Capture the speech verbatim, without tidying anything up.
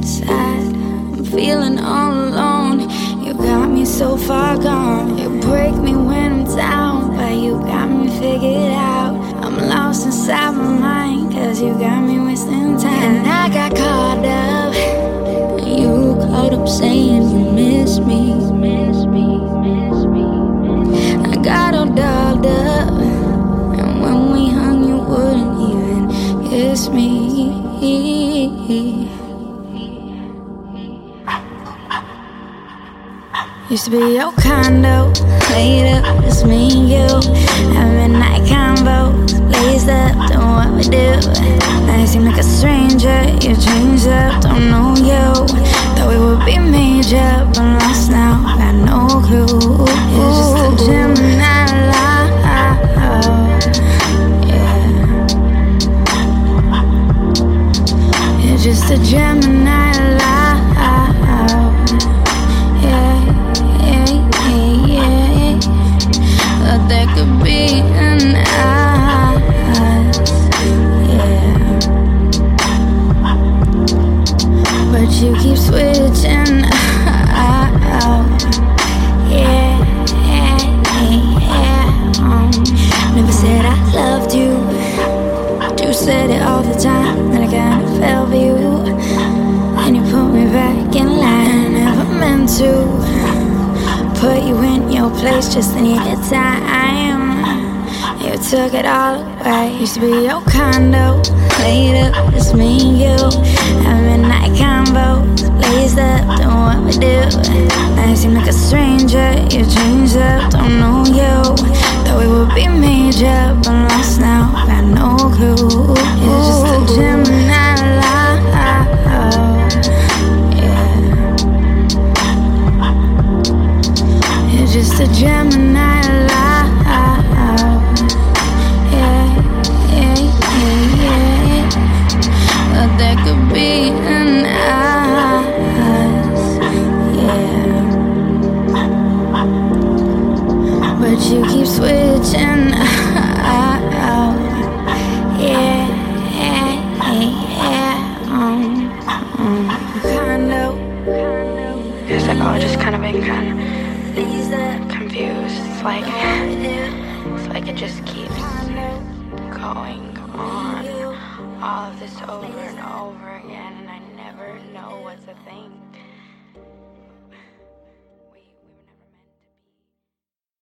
sad, I'm feeling all alone. You got me so far gone. You break me when I'm down, but you got me figured out. I'm lost inside my mind, cause you got me wasting time. And I got caught up, you caught up saying you miss me. I got all dolled up, and when we hung you wouldn't even kiss me. Used to be your condo, laid up, just me and you, having night convos, blazed up, doing what we do. Now you seem like a stranger, you changed up, don't know you. Thought we would be major, but lost now, got no clue. You're just a Gemini love, yeah. You're just a Gemini love, yeah. Thought there could be an us, yeah. But you keep switching out, yeah, yeah, yeah. Um, never said I loved you, but you said it all the time. Then I kinda fell for you, and you put me back in line. I never meant to put you in your place, just needed time. You took it all away. Used to be your condo, laid up, just me and you, having night convos, blazed up, doing what we do. Now you seem like a stranger, you changed up, don't know you. Thought we would be major, but lost now, got no clue. You're just a Gemini love, yeah. You're just a Gemini love, yeah, yeah, yeah, yeah. Thought there could be an us, yeah. But you keep switching out, yeah, yeah, yeah. Um, um. Condo. It's like, oh, just kind of being kind of confused. It's like, it's like it just keeps going on, all of this over and over again, and I never know what's a thing.